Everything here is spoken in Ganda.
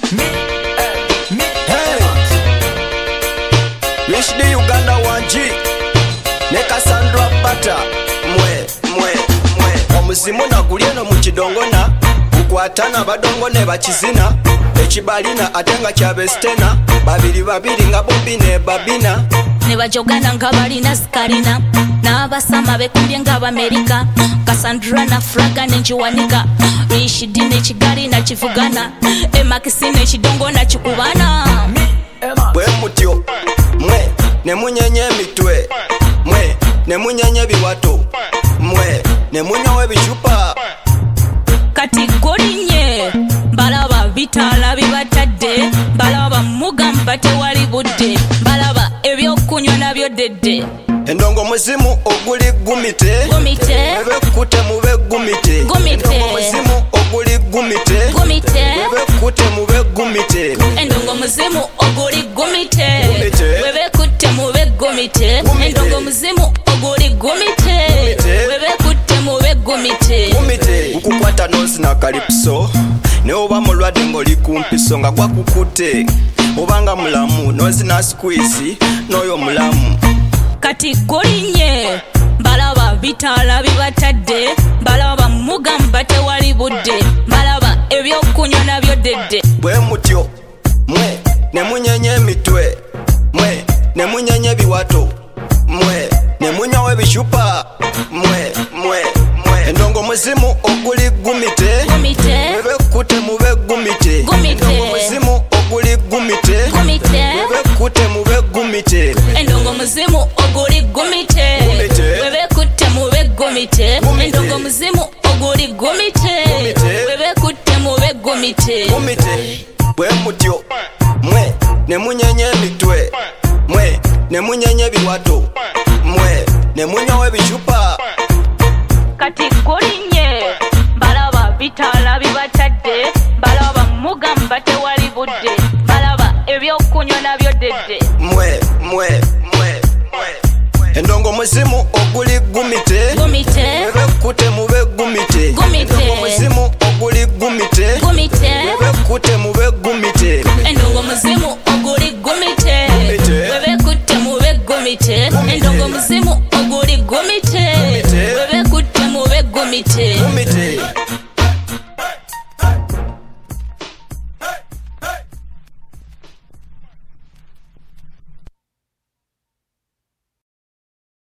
Hey, Rich the Uganda 1G ne Cassandra Bata mwe omuzimu nagulyeno mu kidongona gukwatana badongo ne bakizina ekibalina ate nga kyabestena babiri nga bombi ne babina ne bajogana nga balina zikalina n'abasama bekumbye ng'abamerika Cassandra na Fraga nenjiwanika Rishidi nekigali nakivugana emakisi nekidongo nakikubana bwe mutyo mwe nemunyenye emitwe mwe nemunyenye ebiwato mwe nemunyawo ebicupa kati golinye balaba bitaala bibatadde balaba mugamba tewali budde balaba ebyokunywa nabyo dedde endongo muzimu oguli gumite ebekute mube gumite endongo muzimu oguli gumite ebekute mube gumite endongo muzimu oguli gumite ebekute mube gumite endongo muzimu oguli gumite ebekute mube gumite ukukwata nozi na kalipso ne oba mulwadde ng'oli kumpiso nga gwakukute obanga mulamu nozi na squeeze n'oyo mulamu kati golinye balaba bitaala bibatadde balaba mugamba tewali budde balaba ebyokunywa nabyo dedde bwe mutyo mwe nemunyenye emitwe mwe nemunyenye ebiwato mwe nemunyawo ebicupa mwe endongo muzimu oguli gumite ebekute mube gumite endongo muzimu oguli gumite ebekute mube gumite endongo muzimu oguli gumite ebekute mube gumite endongo muzimu oguli gumite ebekute mube gumite bwe mutyo mwe nemunyenye emitwe mwe nemunyenye ebiwato mwe nemunyawo ebicupa kati golinye balaba bitaala bibatadde balaba mugamba tewali budde balaba ebyokunywa nabyo dedde mwe endongo muzimu oguli gumite ebekute mube gumite endongo muzimu oguli gumite ebekute mube gumite endongo muzimu oguli gumite ebekute mube gumite endongo muzimu oguli gumite ebekute mube gumite